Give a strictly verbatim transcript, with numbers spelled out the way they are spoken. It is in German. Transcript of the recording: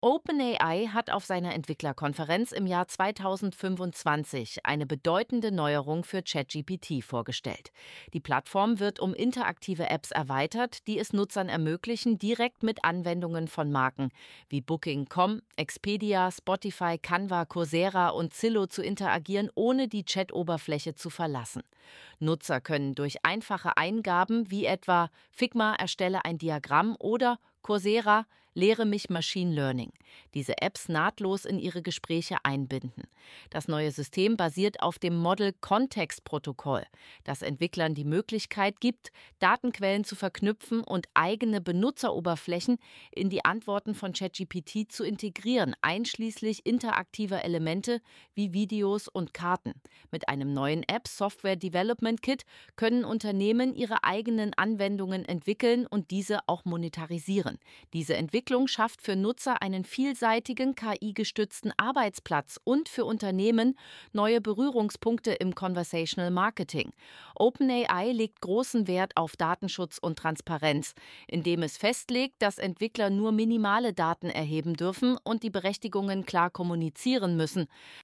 OpenAI hat auf seiner Entwicklerkonferenz im Jahr zweitausendfünfundzwanzig eine bedeutende Neuerung für ChatGPT vorgestellt. Die Plattform wird um interaktive Apps erweitert, die es Nutzern ermöglichen, direkt mit Anwendungen von Marken wie Booking Punkt com, Expedia, Spotify, Canva, Coursera und Zillow zu interagieren, ohne die Chat-Oberfläche zu verlassen. Nutzer können durch einfache Eingaben wie etwa Figma erstelle ein Diagramm oder Coursera lehre mich Machine Learning diese Apps nahtlos in ihre Gespräche einbinden. Das neue System basiert auf dem Model Context Protokoll, das Entwicklern die Möglichkeit gibt, Datenquellen zu verknüpfen und eigene Benutzeroberflächen in die Antworten von ChatGPT zu integrieren, einschließlich interaktiver Elemente wie Videos und Karten. Mit einem neuen App Software Development Kit können Unternehmen ihre eigenen Anwendungen entwickeln und diese auch monetarisieren. Diese Entwicklung schafft für Nutzer einen vielseitigen K I-gestützten Arbeitsplatz und für Unternehmen neue Berührungspunkte im Conversational Marketing. OpenAI legt großen Wert auf Datenschutz und Transparenz, indem es festlegt, dass Entwickler nur minimale Daten erheben dürfen und die Berechtigungen klar kommunizieren müssen.